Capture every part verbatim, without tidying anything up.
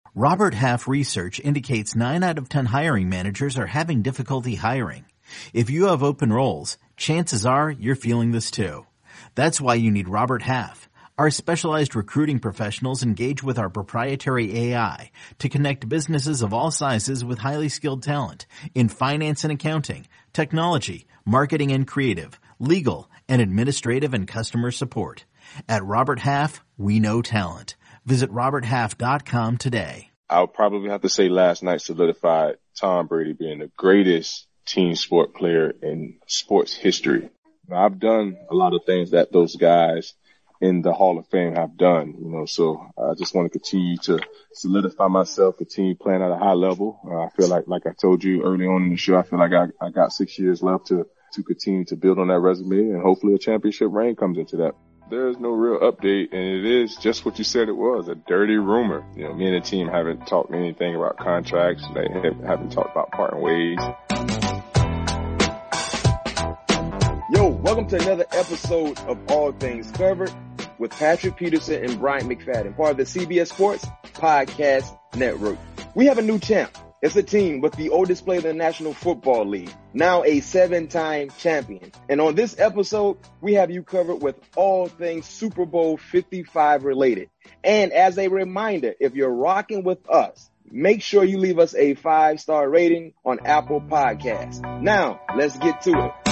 Robert Half research indicates nine out of ten hiring managers are having difficulty hiring. If you have open roles, chances are you're feeling this too. That's why you need Robert Half. Our specialized recruiting professionals engage with our proprietary A I to connect businesses of all sizes with highly skilled talent in finance and accounting, technology, marketing and creative, legal, and administrative and customer support. At Robert Half, we know talent. Visit robert half dot com today. I'll probably have to say last night solidified Tom Brady being the greatest team sport player in sports history. Now, I've done a lot of things that those guys in the Hall of Fame have done, you know, so I just want to continue to solidify myself, continue playing at a high level. Uh, I feel like, like I told you early on in the show, I feel like I, I got six years left to, to continue to build on that resume, and hopefully a championship reign comes into that. There's no real update, and it is just what you said it was, a dirty rumor. You know, me and the team haven't talked anything about contracts. They haven't talked about parting ways. Yo, welcome to another episode of All Things Covered with Patrick Peterson and Bryant McFadden, part of the C B S Sports Podcast Network. We have a new champ. It's a team with the oldest player in the National Football League, now a seven-time champion. And on this episode, we have you covered with all things Super Bowl fifty-five related. And as a reminder, if you're rocking with us, make sure you leave us a five-star rating on Apple Podcasts. Now, let's get to it.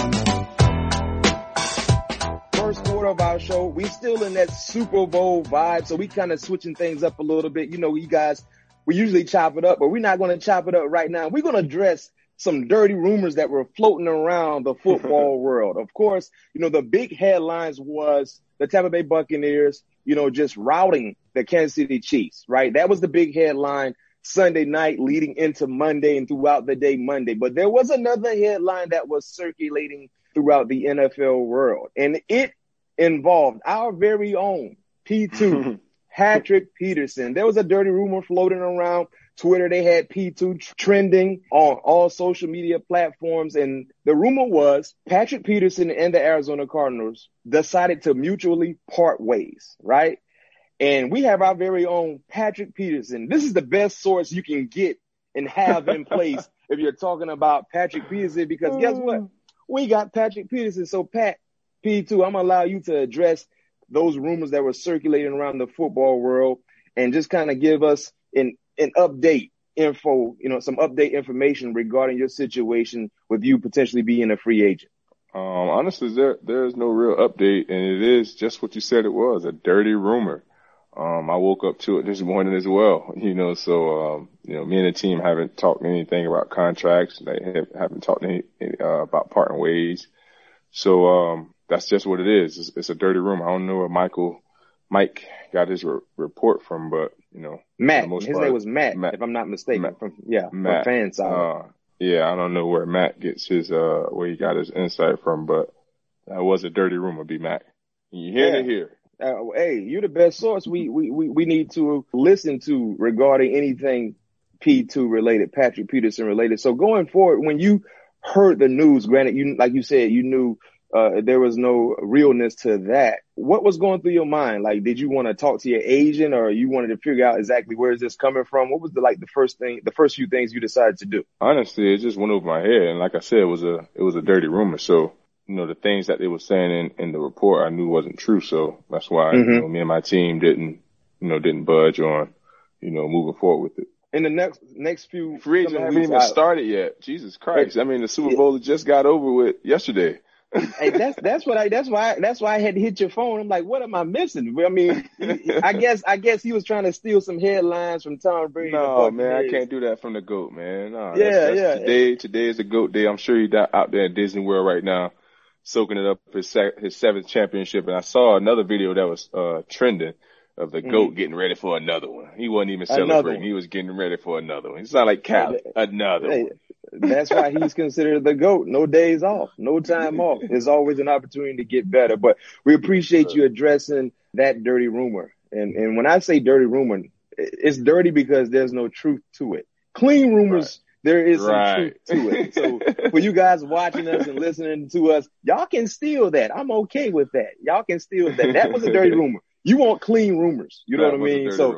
First quarter of our show, we still in that Super Bowl vibe, so we kind of switching things up a little bit. You know, you guys, we usually chop it up, but we're not going to chop it up right now. We're going to address some dirty rumors that were floating around the football world. Of course, you know, the big headlines was the Tampa Bay Buccaneers, you know, just routing the Kansas City Chiefs, right? That was the big headline Sunday night leading into Monday and throughout the day Monday. But there was another headline that was circulating throughout the N F L world, and it involved our very own P two, Patrick Peterson. There was a dirty rumor floating around Twitter. They had P two trending on all social media platforms, and the rumor was Patrick Peterson and the Arizona Cardinals decided to mutually part ways, right? And we have our very own Patrick Peterson. This is the best source you can get and have in place if you're talking about Patrick Peterson, because guess what? We got Patrick Peterson. So, Pat, P two, I'm going to allow you to address those rumors that were circulating around the football world and just kind of give us an, an update info, you know, some update information regarding your situation with you potentially being a free agent. Um, honestly, there, there's no real update, and it is just what you said it was, a dirty rumor. Um, I woke up to it this morning as well, you know, so, um, you know, me and the team haven't talked anything about contracts. They have, haven't talked any, uh, about parting ways. So, um, that's just what it is. It's, it's a dirty rumor. I don't know where Michael, Mike got his re- report from, but, you know. Matt, his part, name was Matt, Matt, if I'm not mistaken. Matt, from, yeah, Matt, from fan side. Uh, yeah, I don't know where Matt gets his, uh, where he got his insight from, but that was a dirty rumor, B Mac. You hear yeah. it here. Uh, hey, you're the best source we, we, we, we need to listen to regarding anything P two related, Patrick Peterson related. So going forward, when you heard the news, granted, you, like you said, you knew, uh, there was no realness to that. What was going through your mind? Like, did you want to talk to your agent, or you wanted to figure out exactly where is this coming from? What was the, like the first thing, the first few things you decided to do? Honestly, it just went over my head. And like I said, it was a, it was a dirty rumor. So, you know, the things that they were saying in, in the report I knew wasn't true. So that's why, mm-hmm. you know, me and my team didn't, you know, didn't budge on, you know, moving forward with it. In the next, next few free agents haven't even started yet. Jesus Christ. I mean, the Super Bowl yeah. just got over with yesterday. Hey, that's, that's what I, that's why, that's why I had to hit your phone. I'm like, what am I missing? I mean, I guess, I guess he was trying to steal some headlines from Tom Brady. No, man, I can't do that from the GOAT, man. No, yeah, that's, that's yeah. Today, today is the GOAT day. I'm sure he's out there at Disney World right now, soaking it up his his seventh championship. And I saw another video that was uh trending of the mm-hmm. GOAT getting ready for another one. He wasn't even celebrating. He was getting ready for another one. It's not like Cal, another hey, one. That's why he's considered the GOAT. No days off, no time off. There's always an opportunity to get better. But we appreciate you addressing that dirty rumor. And and when I say dirty rumor, it's dirty because there's no truth to it. Clean rumors, right. There is some right. truth to it. So for you guys watching us and listening to us, y'all can steal that. I'm okay with that. Y'all can steal that. That was a dirty rumor. You want clean rumors. You know that what I mean? So rumor.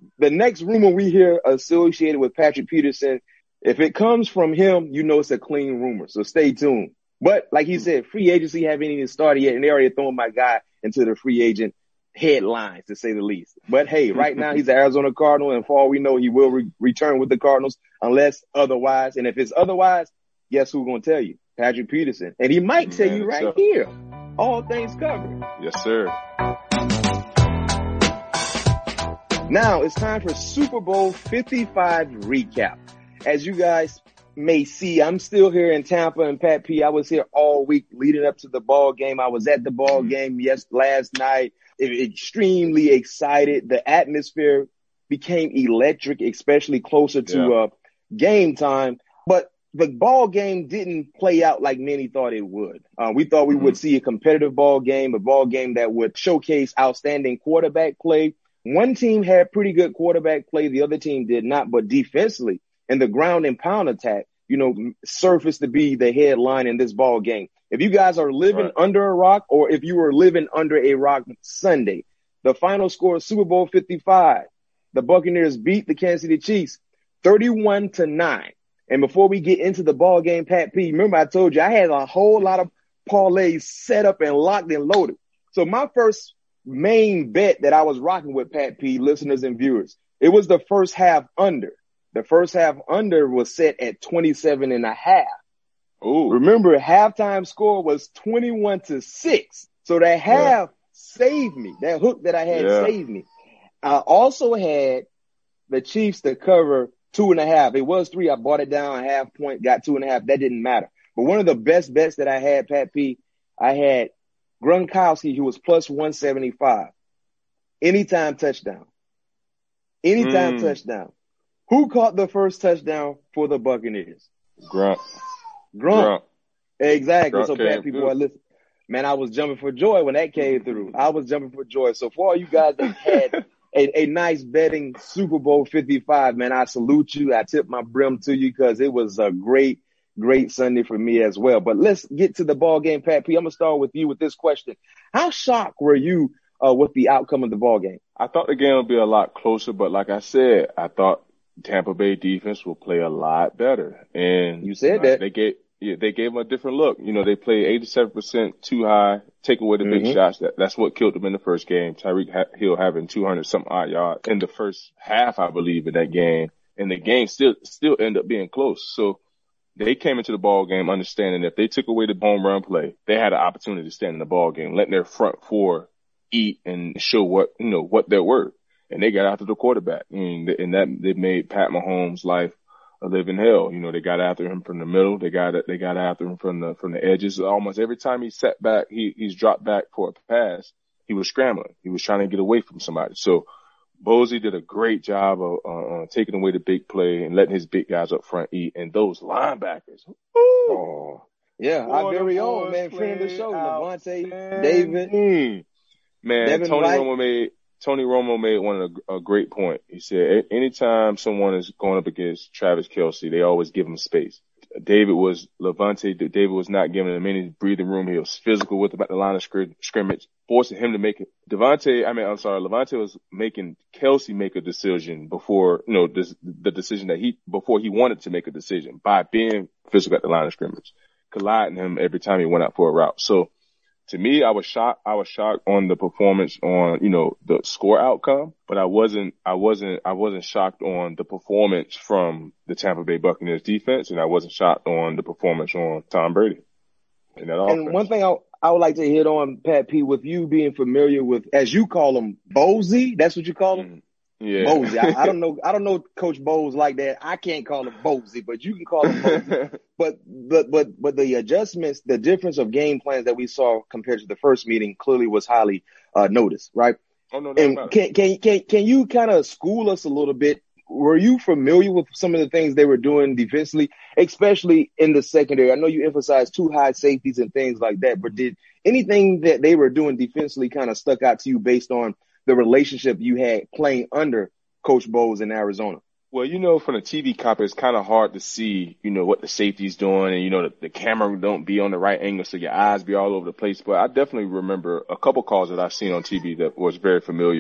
the next rumor we hear associated with Patrick Peterson, if it comes from him, you know it's a clean rumor. So stay tuned. But like he said, free agency haven't even started yet, and they already throwing my guy into the free agent headlines, to say the least. But hey, right now he's an Arizona Cardinal, and for all we know, he will re- return with the Cardinals unless otherwise. And if it's otherwise, guess who's going to tell you? Patrick Peterson. And he might tell you right here. All things covered. Yes, sir. Now it's time for Super Bowl fifty-five recap. As you guys may see, I'm still here in Tampa, and Pat P, I was here all week leading up to the ball game. I was at the ball game yes last night. Extremely excited. The atmosphere became electric, especially closer to yeah. uh, game time. But the ball game didn't play out like many thought it would. Uh, we thought we mm-hmm. would see a competitive ball game, a ball game that would showcase outstanding quarterback play. One team had pretty good quarterback play. The other team did not. But defensively, and the ground and pound attack, you know, surfaced to be the headline in this ball game. If you guys are living right. under a rock, or if you were living under a rock Sunday, the final score of Super Bowl fifty-five, the Buccaneers beat the Kansas City Chiefs thirty-one to nine. And before we get into the ball game, Pat P, remember I told you I had a whole lot of parlays set up and locked and loaded. So my first main bet that I was rocking with, Pat P, listeners and viewers, it was the first half under. The first half under was set at twenty-seven and a half. Ooh. Remember, halftime score was twenty-one to six. So that half yeah. saved me. That hook that I had yeah. saved me. I also had the Chiefs to cover two and a half. It was three. I bought it down a half point, got two and a half. That didn't matter. But one of the best bets that I had, Pat P, I had Gronkowski, who was plus one seventy-five. Anytime touchdown. Anytime mm. touchdown. Who caught the first touchdown for the Buccaneers? Gronk. Gronk. Gronk. Exactly. Gronk so, Pat, people are listening. Man, I was jumping for joy when that came through. I was jumping for joy. So, for all you guys that had a, a nice betting Super Bowl fifty-five, man, I salute you. I tip my brim to you because it was a great, great Sunday for me as well. But let's get to the ball game, Pat P. I'm going to start with you with this question. How shocked were you uh, with the outcome of the ball game? I thought the game would be a lot closer, but like I said, I thought Tampa Bay defense will play a lot better. And you said uh, that they gave, yeah, they gave them a different look. You know, they played eighty-seven percent too high, take away the mm-hmm. big shots. That, that's what killed them in the first game. Tyreek ha- Hill having two hundred some odd yards in the first half, I believe, in that game. And the game still, still ended up being close. So they came into the ball game understanding that if they took away the home run play, they had an opportunity to stand in the ball game, letting their front four eat and show what, you know, what they're worth. And they got after the quarterback, and, and that they made Pat Mahomes' life a living hell. You know, they got after him from the middle, they got they got after him from the from the edges. Almost every time he sat back, he he's dropped back for a pass. He was scrambling. He was trying to get away from somebody. So Bozy did a great job of uh, uh, taking away the big play and letting his big guys up front eat. And those linebackers, ooh, oh, yeah, our very own man, friend of the show, Levante David, mm. man, Devin Tony White. Romo made. Tony Romo made one of the, a great point. He said, anytime someone is going up against Travis Kelce, they always give him space. David was, Levante, David was not giving him any breathing room. He was physical with him at the line of scrim, scrimmage, forcing him to make it. Devontae, I mean, I'm sorry, Levante was making Kelce make a decision before, you know, this, the decision that he, before he wanted to make a decision by being physical at the line of scrimmage, colliding him every time he went out for a route. So, to me, I was shocked. I was shocked on the performance on, you know, the score outcome, but I wasn't, I wasn't, I wasn't shocked on the performance from the Tampa Bay Buccaneers defense, and I wasn't shocked on the performance on Tom Brady. And, that and one thing I, I would like to hit on, Pat P, with you being familiar with, as you call him, Bozy. That's what you call him. Mm. Yeah. Bozy. I, I don't know. I don't know Coach Bowles like that. I can't call him Bozy, but you can call him Bozy. but, but, but, but the adjustments, the difference of game plans that we saw compared to the first meeting clearly was highly uh, noticed, right? Oh, no, and can, can, can, can you kind of school us a little bit? Were you familiar with some of the things they were doing defensively, especially in the secondary? I know you emphasized two high safeties and things like that, but did anything that they were doing defensively kind of stuck out to you based on the relationship you had playing under Coach Bowles in Arizona? Well, you know, from the T V copy, it's kind of hard to see, you know, what the safety's doing, and, you know, the, the camera don't be on the right angle, so your eyes be all over the place. But I definitely remember a couple calls that I've seen on T V that was very familiar.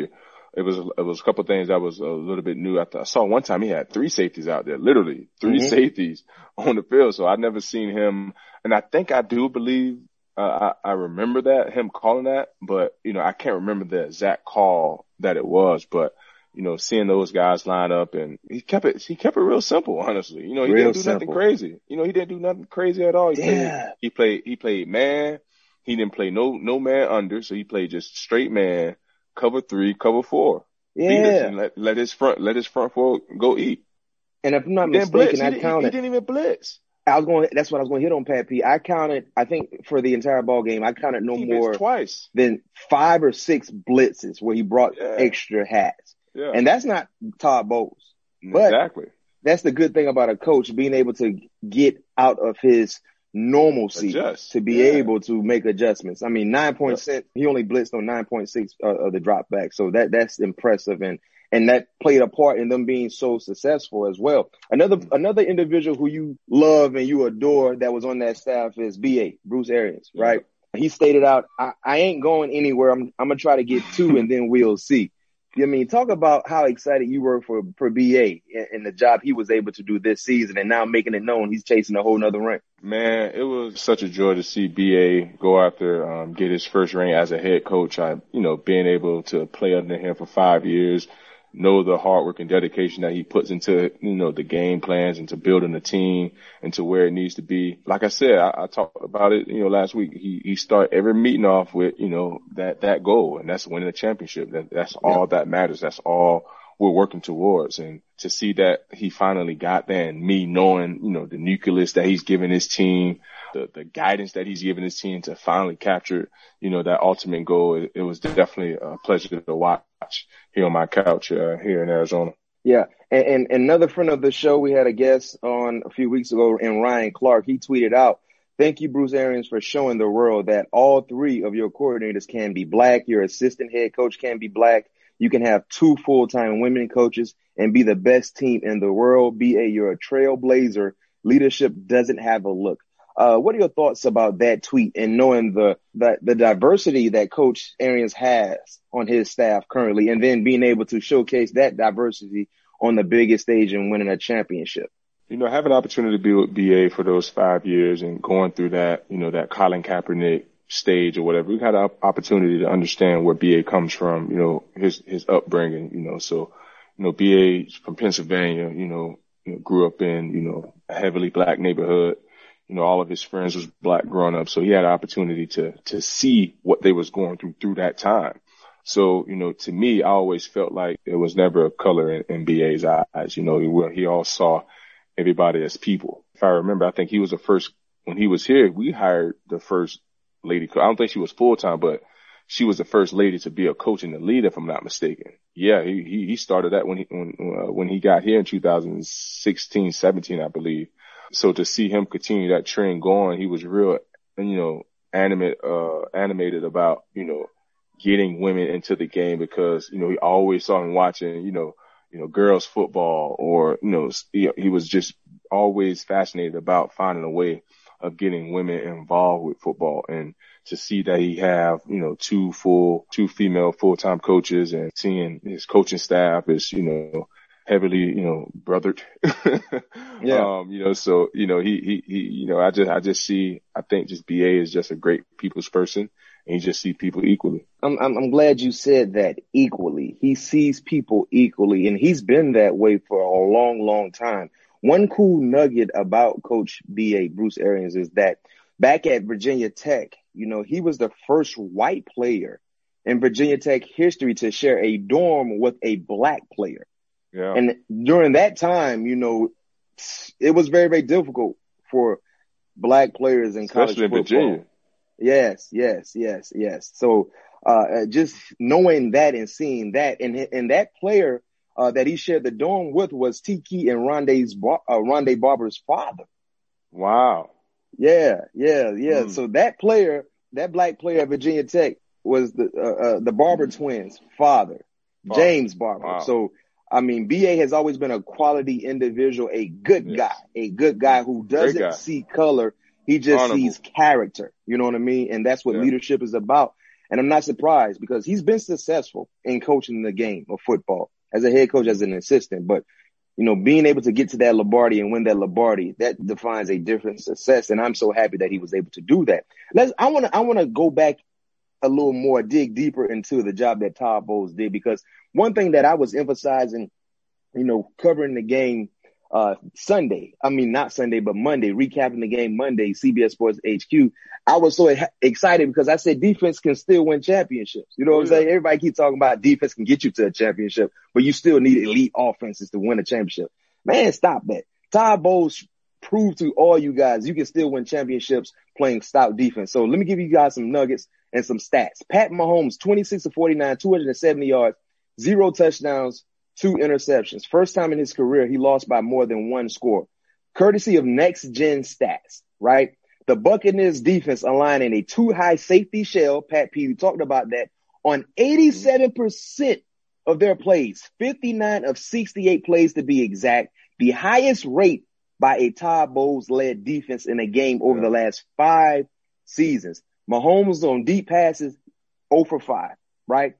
it was it was a couple of things that was a little bit new. I, th- I saw one time he had three safeties out there, literally three mm-hmm. safeties on the field. So I'd never seen him, and I think I do believe uh, I, I remember that him calling that, but you know I can't remember the exact call that it was. But you know, seeing those guys line up, and he kept it he kept it real simple, honestly. You know, he real didn't do simple. nothing crazy. You know, he didn't do nothing crazy at all. He yeah. played he played he played man. He didn't play no no man under, so he played just straight man, cover three, cover four. Yeah. And let let his front let his front four go eat. And if I'm not he mistaken, he I didn't, counted. He, he didn't even blitz. I was going. That's what I was going to hit on, Pat P. I counted. I think for the entire ball game, I counted no he more twice. than five or six blitzes where he brought yeah. extra hats. Yeah. And that's not Todd Bowles. But exactly. That's the good thing about a coach, being able to get out of his normalcy Adjust. to be yeah. able to make adjustments. I mean, nine point six, yeah. he only blitzed on nine point six uh, of the drop back. So that, that's impressive. And, and that played a part in them being so successful as well. Another, another individual who you love and you adore that was on that staff is B A, Bruce Arians, yeah. right? He stated out, I, I ain't going anywhere. I'm, I'm going to try to get two and then we'll see. I mean, talk about how excited you were for, for B A and, and the job he was able to do this season, and now making it known he's chasing a whole nother ring. Man, it was such a joy to see B A go after, um, get his first ring as a head coach. I, you know, being able to play under him for five years, know the hard work and dedication that he puts into, you know, the game plans, into building the team into where it needs to be. Like I said, I, I talked about it, you know, last week. He, he started every meeting off with, you know, that, that goal, and that's winning a championship. That, that's all yeah. that matters. That's all we're working towards. And to see that he finally got there, and me knowing, you know, the nucleus that he's given his team, the, the guidance that he's given his team to finally capture, you know, that ultimate goal, it, it was definitely a pleasure to watch here on my couch uh, here in Arizona. Yeah. And, and another friend of the show, we had a guest on a few weeks ago, and Ryan Clark, he tweeted out, "Thank you, Bruce Arians, for showing the world that all three of your coordinators can be black. Your assistant head coach can be black. You can have two full-time women coaches and be the best team in the world. B A, you're a trailblazer. Leadership doesn't have a look." Uh, what are your thoughts about that tweet and knowing the, the, the diversity that Coach Arians has on his staff currently, and then being able to showcase that diversity on the biggest stage and winning a championship? You know, having an opportunity to be with B A for those five years and going through that, you know, that Colin Kaepernick stage or whatever, we had an opportunity to understand where B A comes from, you know, his, his upbringing, you know, so, you know, B A from Pennsylvania, you know, you know, grew up in, you know, a heavily black neighborhood. You know, all of his friends was black growing up. So he had an opportunity to, to see what they was going through through that time. So, you know, to me, I always felt like there was never a color in, in B A's eyes. You know, he, he all saw everybody as people. If I remember, I think he was the first, when he was here, we hired the first lady. I don't think she was full time, but she was the first lady to be a coach and a leader, if I'm not mistaken. Yeah, he, he, he started that when he, when, uh, when he got here in two thousand sixteen, seventeen, I believe. So to see him continue that trend going, he was real, you know, animate, uh, animated about, you know, getting women into the game, because, you know, he always saw him watching, you know, you know, girls football, or, you know, he, he was just always fascinated about finding a way of getting women involved with football. And to see that he have, you know, two full, two female full-time coaches, and seeing his coaching staff is, you know, heavily, you know, brothered. yeah. Um, you know, so, you know, he, he, he, you know, I just, I just see, I think just B A is just a great people's person, and he just sees people equally. I'm, I'm, I'm glad you said that, equally. He sees people equally, and he's been that way for a long, long time. One cool nugget about Coach B A, Bruce Arians, is that back at Virginia Tech, you know, he was the first white player in Virginia Tech history to share a dorm with a black player. Yeah. And during that time, you know, it was very, very difficult for black players in college Especially in football. Virginia. Yes, yes, yes, yes. So uh, just knowing that and seeing that, and and that player uh, that he shared the dorm with was Tiki and Rondé's Bar- uh, Rondé Barber's father. Wow. Yeah, yeah, yeah. Mm. So that player, that black player at Virginia Tech, was the uh, uh, the Barber mm. twins' father, father. James Barber. Wow. So. I mean, B A has always been a quality individual, a good yes. guy, a good guy who doesn't guy. see color. He just Honorable. sees character. You know what I mean? And that's what yeah. leadership is about. And I'm not surprised because he's been successful in coaching the game of football as a head coach, as an assistant. But, you know, being able to get to that Lombardi and win that Lombardi, that defines a different success. And I'm so happy that he was able to do that. Let's, I want to, I want to go back a little more, dig deeper into the job that Todd Bowles did, because one thing that I was emphasizing, you know, covering the game uh Sunday, I mean, not Sunday, but Monday, recapping the game Monday, C B S Sports H Q, I was so excited because I said defense can still win championships. You know what I'm saying? Everybody keeps talking about defense can get you to a championship, but you still need elite offenses to win a championship. Man, stop that. Todd Bowles proved to all you guys you can still win championships playing stout defense. So let me give you guys some nuggets and some stats. Pat Mahomes, twenty-six of forty-nine, two hundred seventy yards, zero touchdowns, two interceptions. First time in his career, he lost by more than one score. Courtesy of Next Gen Stats, right? The Buccaneers defense aligning a too high safety shell. Pat P, we talked about that on eighty-seven percent of their plays, fifty-nine of sixty-eight plays to be exact, the highest rate by a Todd Bowles led defense in a game over the last five seasons. Mahomes on deep passes, zero for five, right?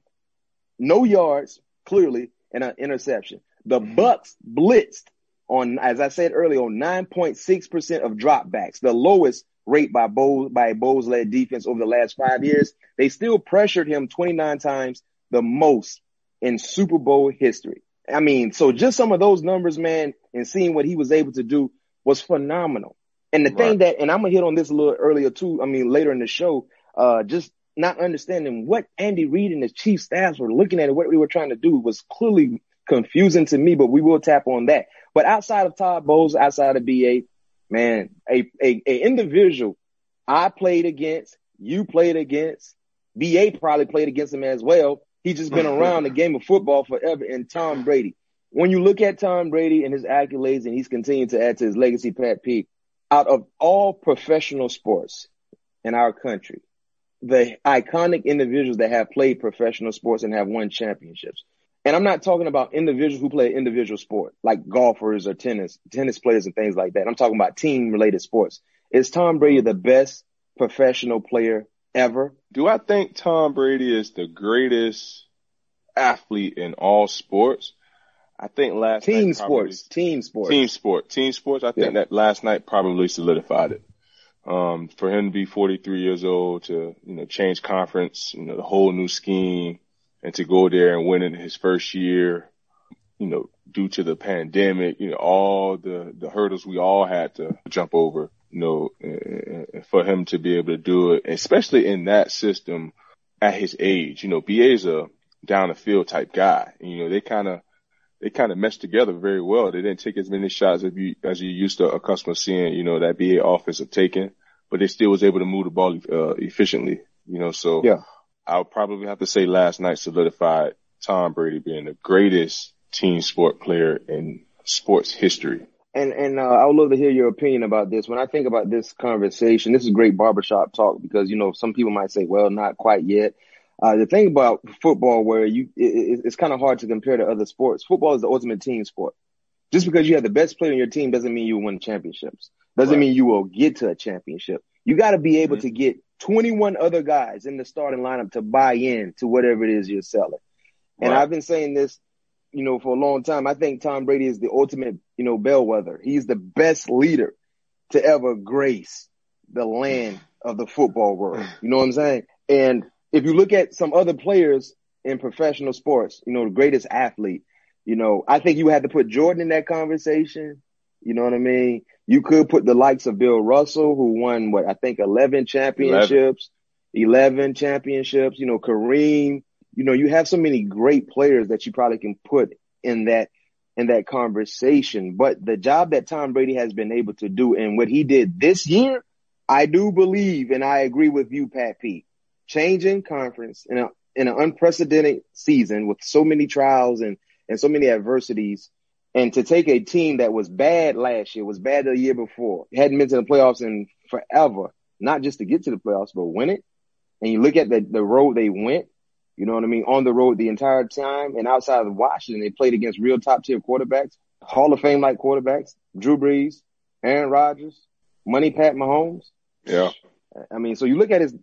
No yards, clearly, and an interception. The Bucs blitzed on, as I said earlier, on nine point six percent of dropbacks, the lowest rate by Bowles, by a Bowles-led defense over the last five years. They still pressured him twenty-nine times, the most in Super Bowl history. I mean, so just some of those numbers, man, and seeing what he was able to do was phenomenal. And the Right. thing that, and I'm going to hit on this a little earlier too, I mean, later in the show, uh, just not understanding what Andy Reid and the chief staffs were looking at and what we were trying to do was clearly confusing to me, but we will tap on that. But outside of Todd Bowles, outside of B A, man, a, a, a individual I played against, you played against, B A probably played against him as well. He's just been around the game of football forever, and Tom Brady. When you look at Tom Brady and his accolades, and he's continued to add to his legacy, Pat P, out of all professional sports in our country, the iconic individuals that have played professional sports and have won championships. And I'm not talking about individuals who play individual sport, like golfers or tennis, tennis players and things like that. I'm talking about team-related sports. Is Tom Brady the best professional player ever? Do I think Tom Brady is the greatest athlete in all sports? I think last team night probably, sports, team sports, team sport, team sports. I think yeah. that last night probably solidified it. Um, for him to be forty-three years old, to, you know, change conference, you know, the whole new scheme, and to go there and win in his first year, you know, due to the pandemic, you know, all the, the hurdles we all had to jump over, you know, and, and for him to be able to do it, especially in that system at his age. You know, B A's a down the field type guy. And, you know, they kind of, they kind of meshed together very well. They didn't take as many shots as you, as you used to accustomed to seeing, you know, that B A offensive taking, but they still was able to move the ball uh, efficiently, you know, so yeah. I would probably have to say last night solidified Tom Brady being the greatest team sport player in sports history. And, and, uh, I would love to hear your opinion about this. When I think about this conversation, this is great barbershop talk because, you know, some people might say, well, not quite yet. Uh, the thing about football where you, it, it's kind of hard to compare to other sports. Football is the ultimate team sport. Just because you have the best player in your team doesn't mean you will win championships. Doesn't right. mean you will get to a championship. You got to be able mm-hmm. to get twenty-one other guys in the starting lineup to buy in to whatever it is you're selling. And right. I've been saying this, you know, for a long time. I think Tom Brady is the ultimate, you know, bellwether. He's the best leader to ever grace the land of the football world. You know what I'm saying? And if you look at some other players in professional sports, you know, the greatest athlete, you know, I think you had to put Jordan in that conversation. You know what I mean? You could put the likes of Bill Russell, who won, what, I think eleven championships, eleven, eleven championships, you know, Kareem. You know, you have so many great players that you probably can put in that, in that conversation. But the job that Tom Brady has been able to do and what he did this year, I do believe, and I agree with you, Pat P, changing conference in a, in an unprecedented season with so many trials and, and so many adversities. And to take a team that was bad last year, was bad the year before, hadn't been to the playoffs in forever, not just to get to the playoffs, but win it. And you look at the, the road they went, you know what I mean, on the road the entire time. And outside of Washington, they played against real top-tier quarterbacks, Hall of Fame-like quarterbacks, Drew Brees, Aaron Rodgers, Money Pat Mahomes. Yeah. I mean, so you look at his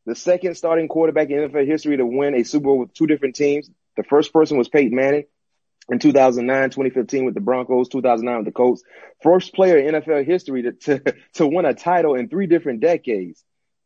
the second starting quarterback in N F L history to win a Super Bowl with two different teams. The first person was Peyton Manning in two thousand nine, twenty fifteen with the Broncos, two thousand nine with the Colts. First player in N F L history to, to, to win a title in three different decades,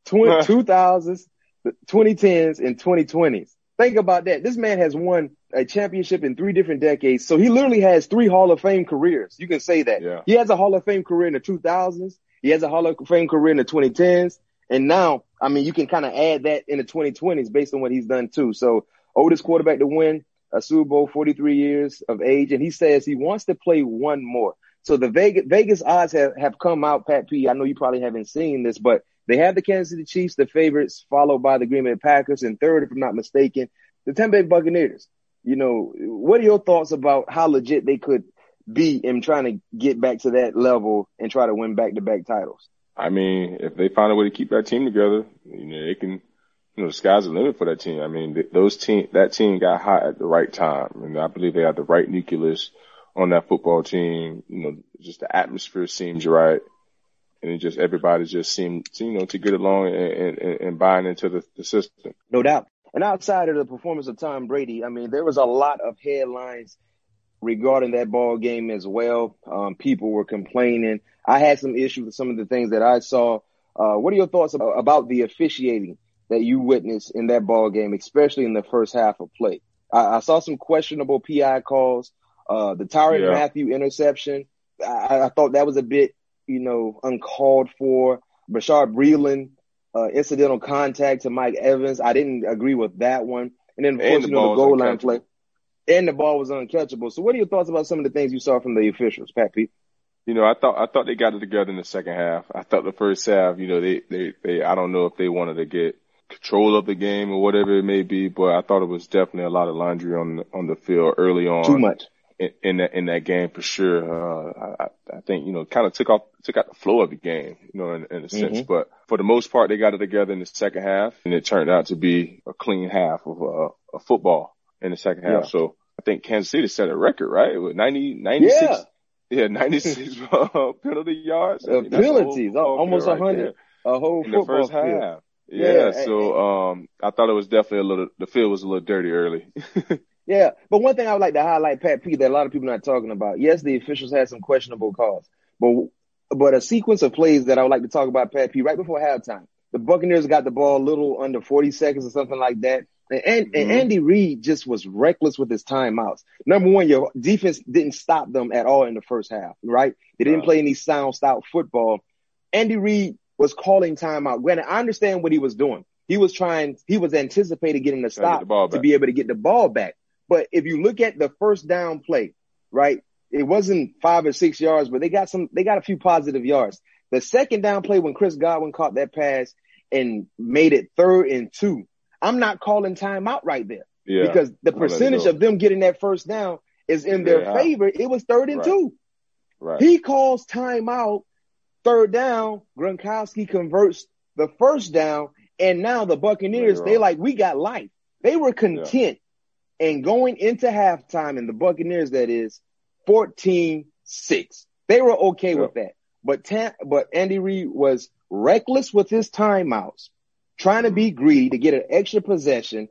two thousands, twenty tens, and twenty twenties. Think about that. This man has won a championship in three different decades. So he literally has three Hall of Fame careers. You can say that. Yeah. He has a Hall of Fame career in the two thousands. He has a Hall of Fame career in the twenty tens. And now, I mean, you can kind of add that in the twenty twenties based on what he's done too. So oldest quarterback to win a Super Bowl, forty-three years of age. And he says he wants to play one more. So the Vegas, Vegas odds have, have come out, Pat P. I know you probably haven't seen this, but they have the Kansas City Chiefs, the favorites, followed by the Green Bay Packers, and third, if I'm not mistaken, the Tampa Bay Buccaneers. You know, what are your thoughts about how legit they could be in trying to get back to that level and try to win back-to-back titles? I mean, if they find a way to keep that team together, you know, they can, you know, the sky's the limit for that team. I mean, th- those team, that team got hot at the right time. And I believe they had the right nucleus on that football team. You know, just the atmosphere seems right. And it just, everybody just seemed, you know, to get along and, and, and buying into the, the system. No doubt. And outside of the performance of Tom Brady, I mean, there was a lot of headlines regarding that ball game as well. Um, people were complaining. I had some issues with some of the things that I saw. Uh, what are your thoughts about, about the officiating that you witnessed in that ball game, especially in the first half of play? I, I saw some questionable P I calls. Uh, the Tyrann yeah. Mathieu interception, I, I thought that was a bit, you know, uncalled for. Bashaud Breeland, uh, incidental contact to Mike Evans. I didn't agree with that one. And then, of course, the you know, the goal line play. And the ball was uncatchable. So what are your thoughts about some of the things you saw from the officials, Pat Pete? You know, I thought, I thought they got it together in the second half. I thought the first half, you know, they, they, they, I don't know if they wanted to get control of the game or whatever it may be, but I thought it was definitely a lot of laundry on, on the field early on. Too much. In, in that, in that game for sure. Uh, I, I think, you know, kind of took off, took out the flow of the game, you know, in, in a sense, Mm-hmm. but for the most part, they got it together in the second half and it turned out to be a clean half of, uh, a football in the second half. Yeah. So I think Kansas City set a record, right? With ninety, ninety-six, Yeah. yeah, ninety-six uh, penalty yards. I Uh, mean, that's a whole penalties, football almost field a right hundred, there a whole in the football first field. half. Yeah, Yeah, so um, I thought it was definitely a little, the field was a little dirty early. Yeah, but one thing I would like to highlight, Pat P, that a lot of people are not talking about. Yes, the officials had some questionable calls, but but a sequence of plays that I would like to talk about, Pat P, right before halftime. The Buccaneers got the ball a little under forty seconds or something like that. And, and, Mm-hmm. and Andy Reid just was reckless with his timeouts. Number one, your defense didn't stop them at all in the first half, right? They didn't Right. play any sound, stout football. Andy Reid was calling timeout. Granted, I understand what he was doing. He was trying, he was anticipating getting a Trying to get stop the ball to back. be able to get the ball back. But if you look at the first down play, right, it wasn't five or six yards, but they got some, they got a few positive yards. The second down play when Chris Godwin caught that pass and made it third and two, I'm not calling timeout right there Yeah. because the I'll let it percentage go. of them getting that first down is in their Yeah. favor. It was third and Right. two. Right. He calls timeout, third down. Gronkowski converts the first down, and now the Buccaneers, Later they on. like, we got life. They were content. And going into halftime, and the Buccaneers, that is, fourteen six. They were okay Yeah. with that. But ta- but Andy Reid was reckless with his timeouts, trying to be greedy to get an extra possession,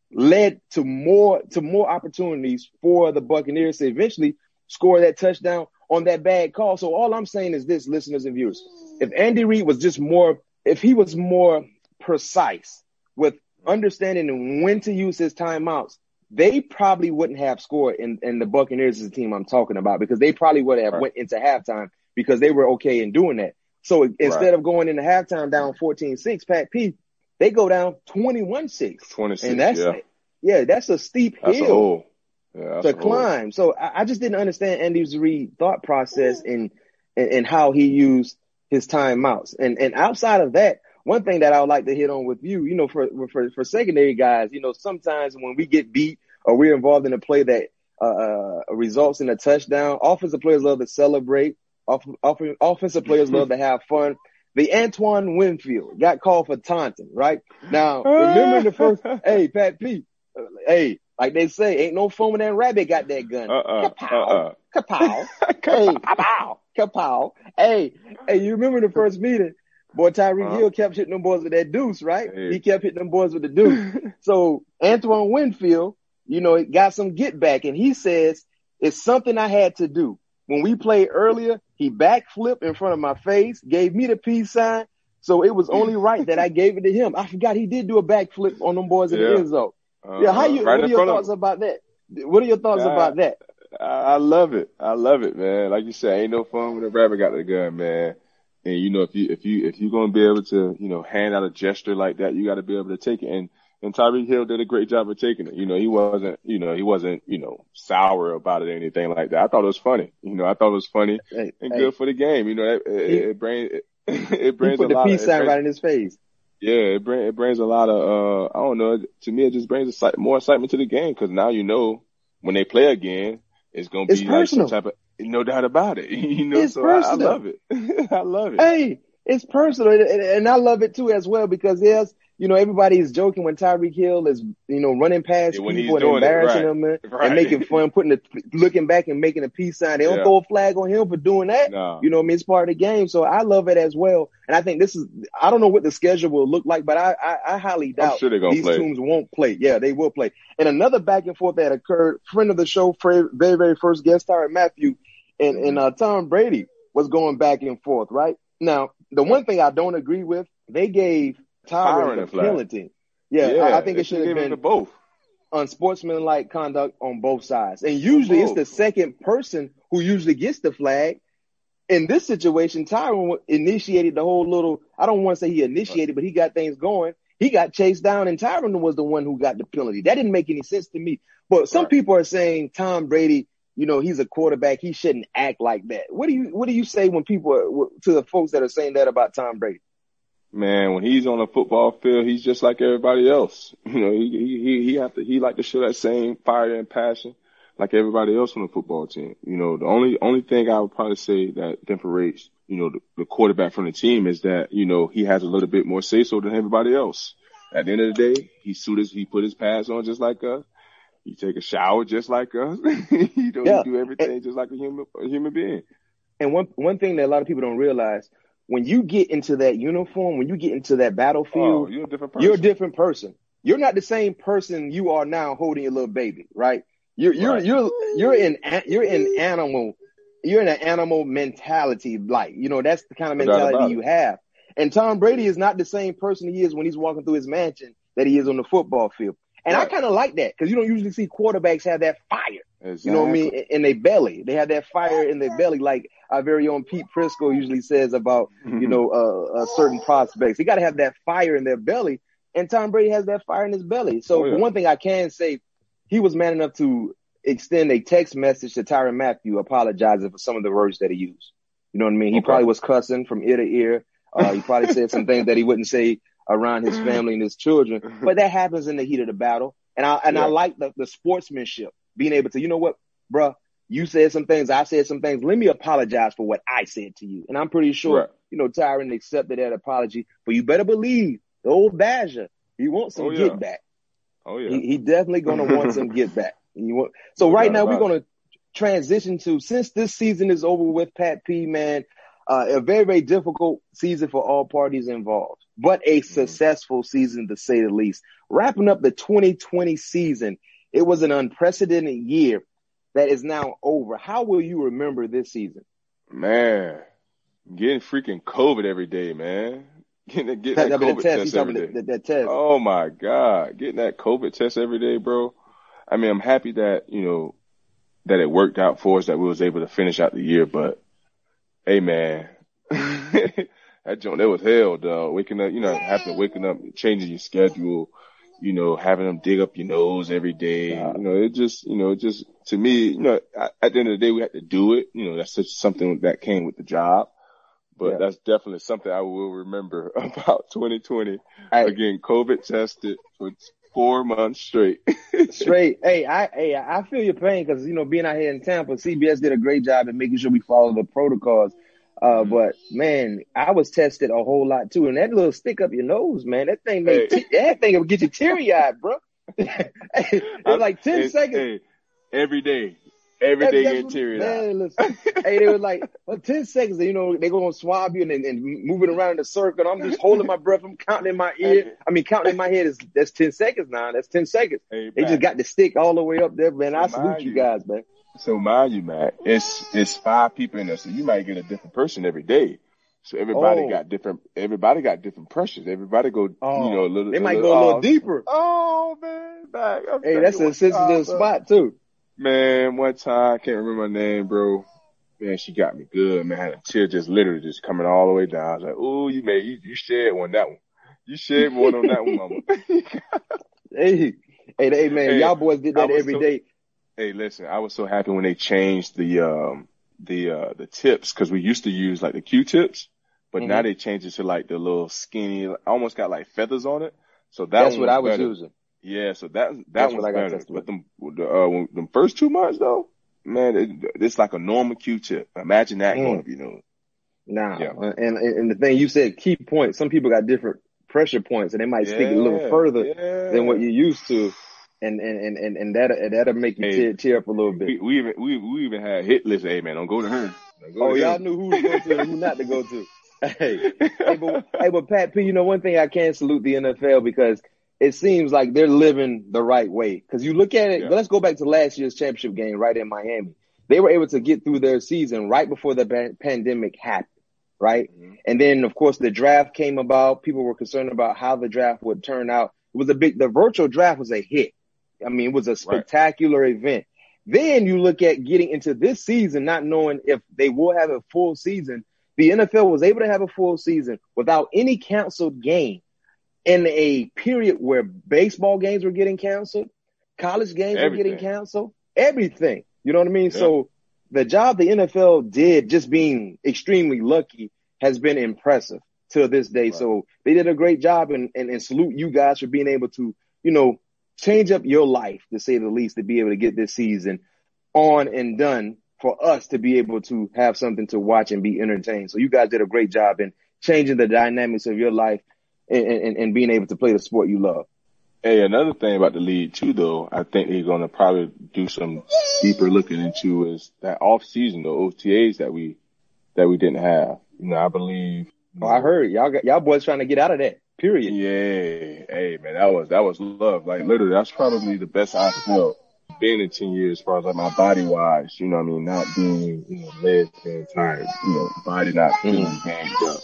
led to more to more opportunities for the Buccaneers to eventually score that touchdown on that bad call. So all I'm saying is this, listeners and viewers, if Andy Reid was just more, if he was more precise with understanding when to use his timeouts, they probably wouldn't have scored. And, and the Buccaneers is the team I'm talking about, because they probably would have Right. went into halftime because they were okay in doing that. So instead Right. of going into halftime down fourteen six, Pat P, they go down twenty-one six. twenty-six, And that's, yeah. yeah, that's a steep That's a hill hole. Yeah, that's to a hole. climb. So I, I just didn't understand Andy Reid's thought process and, and and how he used his timeouts. And and outside of that, one thing that I would like to hit on with you, you know, for for for secondary guys, you know, sometimes when we get beat or we're involved in a play that uh, uh results in a touchdown, offensive players love to celebrate. Off, off, offensive players love to have fun. The Antoine Winfield got called for taunting, right? Now, remember the first, hey, Pat P, uh, hey, like they say, ain't no fun when that rabbit got that gun. Uh-uh, Kapow, uh-uh. kapow, hey, kapow, kapow. Hey, hey, you remember the first meeting Boy, Tyreek Uh-huh. Hill kept hitting them boys with that deuce, right? Hey. He kept hitting them boys with the deuce. So Antoine Winfield, you know, got some get back, and he says it's something I had to do. When we played earlier, he backflipped in front of my face, gave me the peace sign. So it was only right that I gave it to him. I forgot he did do a backflip on them boys in Yeah. the end zone. Uh, Yeah, how you? right what are in your front of thoughts him. about that? What are your thoughts Nah, about that? I, I love it. I love it, man. Like you said, ain't no fun when a rabbit got the gun, man. And you know, if you if you if you're gonna be able to, you know, hand out a gesture like that, you got to be able to take it. And and Tyreek Hill did a great job of taking it. You know, he wasn't, you know, he wasn't, you know, sour about it or anything like that. I thought it was funny. You know, I thought it was funny Hey, and hey, good for the game. You know, it, it, he, it brings it, it he brings a put the lot of peace it sign brings, right in his face. yeah, it brings it brings a lot of uh I don't know. To me, it just brings exci- more excitement to the game because now you know when they play again, it's gonna It's be like some personal. type of no doubt about it. You know, It's so I, I personal. love it. I love it. Hey, it's personal, and, and I love it too as well because yes, you know, everybody is joking when Tyreek Hill is, you know, running past Yeah, when people he's and doing it, embarrassing right, them and, and right. making fun, putting the looking back and making a peace sign. They don't Yeah, throw a flag on him for doing that. no, You know what I mean? It's part of the game. So I love it as well. And I think this is, I don't know what the schedule will look like, but I, I, I highly I'm doubt sure they're gonna these play. teams won't play. Yeah, they will play. And another back and forth that occurred, friend of the show, very, very first guest star, Matthew, and, Mm-hmm. and uh, Tom Brady was going back and forth, right? Now, the one thing I don't agree with, they gave Tyron the Tyron a flag. penalty. Yeah, Yeah, I, I think they it should have given it to been both. unsportsmanlike conduct on both sides. And On usually it's the both. second person who usually gets the flag. In this situation, Tyron initiated the whole little, I don't want to say he initiated, but he got things going. He got chased down and Tyron was the one who got the penalty. That didn't make any sense to me. But some Right. people are saying Tom Brady, you know, he's a quarterback. He shouldn't act like that. What do you, what do you say when people are, to the folks that are saying that about Tom Brady? Man, when he's on a football field, he's just like everybody else. You know, he he he have to he like to show that same fire and passion like everybody else on the football team. You know, the only only thing I would probably say that differentiates, you know, the, the quarterback from the team is that, you know, he has a little bit more say so than everybody else. At the end of the day, he suit his he put his pads on just like us. He take a shower just like us. You know, Yeah. he do everything just like a human a human being. And one one thing that a lot of people don't realize, when you get into that uniform, when you get into that Oh, battlefield, you're a different person. you're a different person. You're not the same person you are now holding your little baby, right? You're you're Right. you're you're in a- you're in animal you're in an animal mentality, like, you know, that's the kind of No doubt mentality about you it. have. And Tom Brady is not the same person he is when he's walking through his mansion that he is on the football field. And I Right. kind of like that because you don't usually see quarterbacks have that fire. Exactly. You know what I mean? In their belly. They have that fire in their belly, like our very own Pete Prisco usually says about, you know, uh, uh certain prospects. They got to have that fire in their belly. And Tom Brady has that fire in his belly. So Oh, yeah. for one thing I can say, he was man enough to extend a text message to Tyrann Mathieu apologizing for some of the words that he used. You know what I mean? He Okay. probably was cussing from ear to ear. Uh, he probably said some things that he wouldn't say around his family and his children, but that happens in the heat of the battle. And I, and Yeah. I like the, the sportsmanship, being able to, you know what, bruh, you said some things, I said some things. Let me apologize for what I said to you. And I'm pretty sure, Right. you know, Tyrann accepted that apology, but you better believe the old Badger, he wants some Oh, yeah. get back. Oh, yeah. He, he definitely going to want some get back. You want, so No right doubt now we're about going to transition to, since this season is over with, Pat P, man, uh, a very, very difficult season for all parties involved, but a successful season to say the least. Wrapping up the twenty twenty season, it was an unprecedented year that is now over. How will you remember this season? Man, getting freaking COVID every day, man. Getting, getting that That, that, COVID test, test you every talking day. that, that test. Oh, my God. Getting that COVID test every day, bro. I mean, I'm happy that, you know, that it worked out for us, that we was able to finish out the year. But, hey, man, that joint, that was hell, dog. Waking up, you know, having to waking up, changing your schedule, you know, having them dig up your nose every day. Uh, You know, it just, you know, it just, to me, you know, at at the end of the day, we had to do it. You know, that's just something that came with the job. But Yeah. that's definitely something I will remember about twenty twenty. Hey. Again, COVID tested for four months straight. Straight. Hey, I, hey, I feel your pain because, you know, being out here in Tampa, C B S did a great job at making sure we follow the protocols. Uh, Mhm. but man, I was tested a whole lot too. And that little stick up your nose, man, that thing made, Hey. te- that thing will get you teary eyed, bro. It's like ten Hey, seconds. hey, every day, Every That- day that's getting what- teary man, listen. Hey, they were like, well, ten seconds, you know, they go and swab you and, and, and move it around in a circle. And I'm just holding my breath. I'm counting in my ear. I mean, counting in my head is that's ten seconds now. That's ten seconds. Hey, They Matt. just got the stick all the way up there, man. So I salute mind you you- guys, man. So mind you, Matt, it's it's five people in there, so you might get a different person every day. So everybody Oh. got different. Everybody got different pressures. Everybody go, Oh, you know, a little. they might little, go a little oh, deeper. Oh man, back. I'm Hey, telling that's you a one sensitive time, bro. spot too. Man, one time I can't remember my name, bro. Man, she got me good. Man, I had a tear just literally just coming all the way down. I was like, "Ooh, you made you, you shed one that one. You shed one on that one, mama." Hey, hey, hey, man, Hey, y'all boys did I that was every so- day. Hey, listen, I was so happy when they changed the um the uh the tips because we used to use like the Q-tips, but now Mhm. they changed it to like the little skinny, almost got like feathers on it. So that That's one what I was better. using. Yeah, so that that That's one's what I got better. tested But with. them the uh when, them first two months though, man, it, it's like a normal Q-tip. Imagine that Mm. going up, you know. Nah, Yeah. and, and and the thing you said, key points. Some people got different pressure points, and they might stick a little Yeah, further yeah. than what you're used to, and and and and, and that and that'll make you Hey, tear, tear up a little bit. We, we even we we even had hit lists. Hey man, don't go to her. Don't go Oh, to y'all him. knew who to go to and who not to go to. Hey, hey, but hey, but Pat P, you know one thing I can salute the N F L because it seems like they're living the right way. Because you look at it, Yeah. let's go back to last year's championship game right in Miami. They were able to get through their season right before the ban- pandemic happened, right? Mhm. And then, of course, the draft came about. People were concerned about how the draft would turn out. It was a big, the virtual draft was a hit. I mean, it was a spectacular event. Then you look at getting into this season, not knowing if they will have a full season. The N F L was able to have a full season without any canceled game in a period where baseball games were getting canceled, college games were getting Everything. canceled, everything. You know what I mean? Yeah. So the job the N F L did, just being extremely lucky, has been impressive to this day. Right. So they did a great job, and, and, and salute you guys for being able to, you know, change up your life, to say the least, to be able to get this season on and done for us to be able to have something to watch and be entertained. So you guys did a great job in changing the dynamics of your life and, and, and being able to play the sport you love. Hey, another thing about the league too, though, I think they're going to probably do some deeper looking into is that off season, the O T As that we that we didn't have. You know, I believe. You Oh, know, I heard y'all got, y'all boys trying to get out of that. Period. Yeah, hey man, that was that was love. Like literally, that's probably the best I felt being in ten years, as far as like my body wise. You know what I mean? Not being, you know, legs being tired. You know, body not feeling Mhm. ganged up.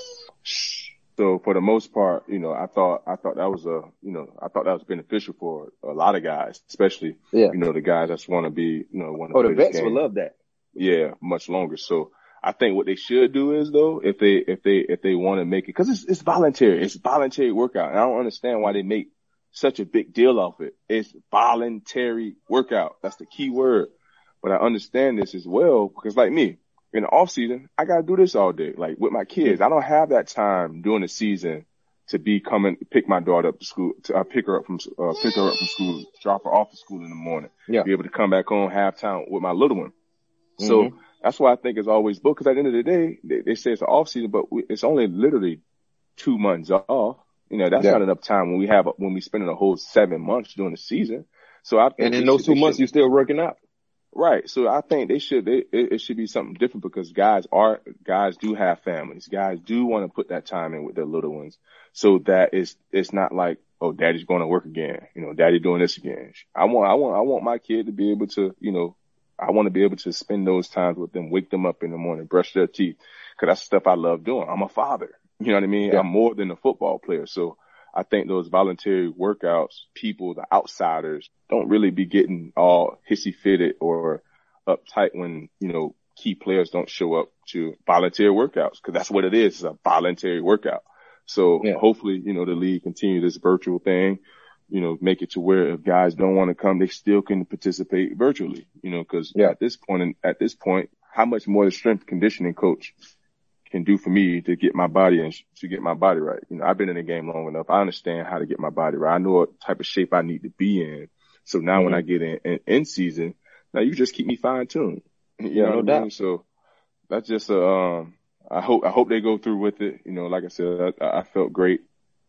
So for the most part, you know, I thought I thought that was a, you know, I thought that was beneficial for a lot of guys, especially, Yeah. you know, the guys that want to be, you know, want to Oh, play the this vets game. would love that. Yeah, much longer. So I think what they should do is though, if they if they if they want to make it, because it's it's voluntary, it's voluntary workout, and I don't understand why they make such a big deal off it. It's voluntary workout. That's the key word. But I understand this as well because, like me, in the off season, I gotta do this all day. Like with my kids, I don't have that time during the season to be coming pick my daughter up to school, to uh, pick her up from uh, pick her up from school, drop her off at school in the morning, Yeah. be able to come back home halftime with my little one. So Mhm. that's why I think it's always booked. Because at the end of the day, they, they say it's an off season, but we, it's only literally two months off. You know, that's Yeah. not enough time when we have when we spend a whole seven months during the season. So I think And in we those should- two they months, should- you're still working out. Right. So I think they should, they, it, it should be something different because guys are, guys do have families. Guys do want to put that time in with their little ones. So that it's, it's not like, oh, daddy's going to work again. You know, daddy doing this again. I want, I want, I want my kid to be able to, you know, I want to be able to spend those times with them, wake them up in the morning, brush their teeth. Cause that's stuff I love doing. I'm a father. You know what I mean? Yeah. I'm more than a football player. So I think those voluntary workouts, people, the outsiders, don't really be getting all hissy fitted or uptight when, you know, key players don't show up to volunteer workouts, because that's what it is. It's a voluntary workout. So Yeah. hopefully, you know, the league continue this virtual thing, you know, make it to where if guys don't want to come, they still can participate virtually, you know, because Yeah. at this point, at this point, how much more the strength conditioning coach can do for me to get my body and to get my body right. You know, I've been in the game long enough. I understand how to get my body right. I know what type of shape I need to be in. So now Mm-hmm. when I get in, in, in season, now you just keep me fine tuned. You Yeah, know no what I doubt. mean? So that's just, uh, um, I hope, I hope they go through with it. You know, like I said, I, I felt great,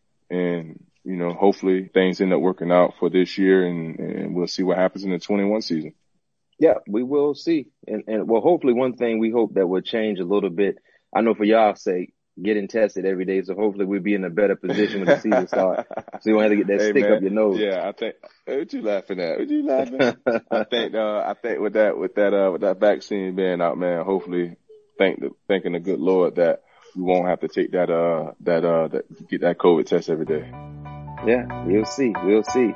and, you know, hopefully things end up working out for this year, and, and we'll see what happens in the twenty-one season. Yeah, we will see. And, and well, hopefully one thing we hope that will change a little bit. I know for y'all's sake, getting tested every day. So hopefully we'll be in a better position when the season starts. So you won't have to get that Hey, stick man. up your nose. Yeah, I think. What you laughing at? What you laughing at? I think. Uh, I think with that, with that, uh, with that vaccine being out, man. Hopefully, thank the thanking the good Lord that we won't have to take that, uh, that, uh, that get that COVID test every day. Yeah, we'll see. We'll see.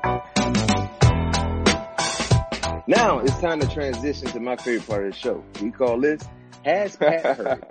Now it's time to transition to my favorite part of the show. We call this Has Pat Heard?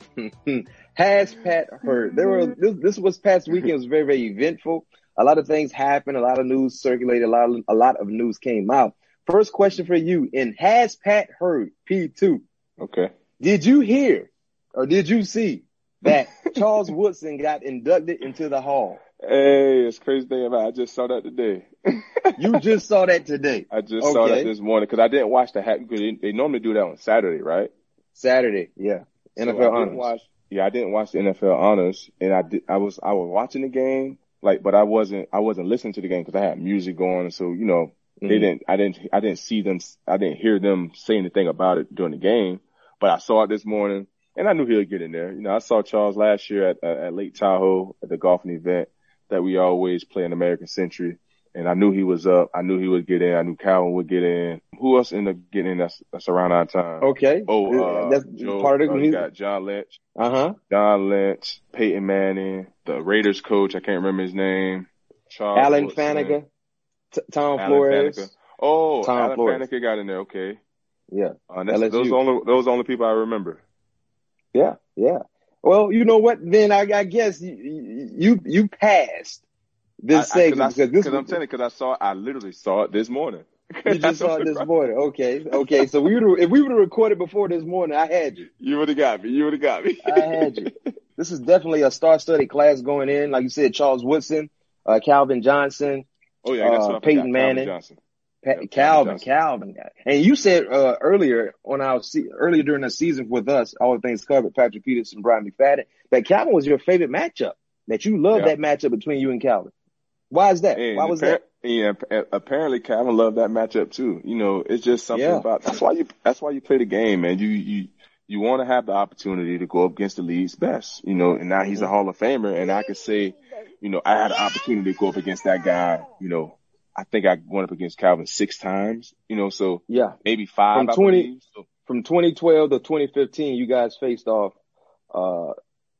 Has Pat Heard? There were this, this was past weekend. It was very, very eventful. A lot of things happened. A lot of news circulated. A lot of, a lot of news came out. First question for you. In Has Pat Heard? P two. Okay. Did you hear or did you see that Charles Woodson got inducted into the Hall? Hey, it's crazy thing about it. I just saw that today. You just saw that today. I just okay. saw that this morning because I didn't watch the hat because they, they normally do that on Saturday, right? Saturday, yeah. N F L so honors. Watch, yeah, I didn't watch the N F L honors, and I did. I was I was watching the game, like, but I wasn't I wasn't listening to the game because I had music going. So you know, mm-hmm. they didn't. I didn't. I didn't see them. I didn't hear them say anything about it during the game. But I saw it this morning, and I knew he would get in there. You know, I saw Charles last year at uh, at Lake Tahoe at the golfing event that we always play in American Century. And I knew he was up. I knew he would get in. I knew Calvin would get in. Who else ended up getting in that's, that's around our time? Okay. Oh, uh, that's Joe, part of uh, the you got John Lynch. Uh-huh. John Lynch, Peyton Manning, the Raiders coach. I can't remember his name. Charles Alan Woodson. Faneca. T- Tom Alan Flores. Faneca. Oh, Tom Alan Flores. Faneca got in there. Okay. Yeah. Uh, that's, those are only, those are only people I remember. Yeah. Yeah. Well, you know what? Then I, I guess you, you, you passed. This I, segment I, because this because I'm telling you, because I saw, I literally saw it this morning. You just saw it this morning. Okay, okay. So we would, if we would have recorded before this morning, I had you. You would have got me. You would have got me. I had you. This is definitely a star-studded class going in. Like you said, Charles Woodson, uh, Calvin Johnson. Oh yeah, that's uh, what I Peyton forgot. Manning. Calvin Johnson. Pa- Yeah, Calvin, Johnson. Calvin, and you said uh, earlier on our se- earlier during the season with us, all things covered, Patrick Peterson, Brian McFadden, that Calvin was your favorite matchup. That you loved Yeah. that matchup between you and Calvin. Why is that? And Why was appar- that? Yeah, apparently Calvin loved that matchup too. You know, it's just something Yeah. about that's why you that's why you play the game, man. You you you want to have the opportunity to go up against the league's best. You know, and now he's a Hall of Famer, and I could say, you know, I had an opportunity to go up against that guy. You know, I think I went up against Calvin six times. You know, so Yeah. maybe five. From I twenty believe. So, From twenty twelve to twenty fifteen, you guys faced off uh,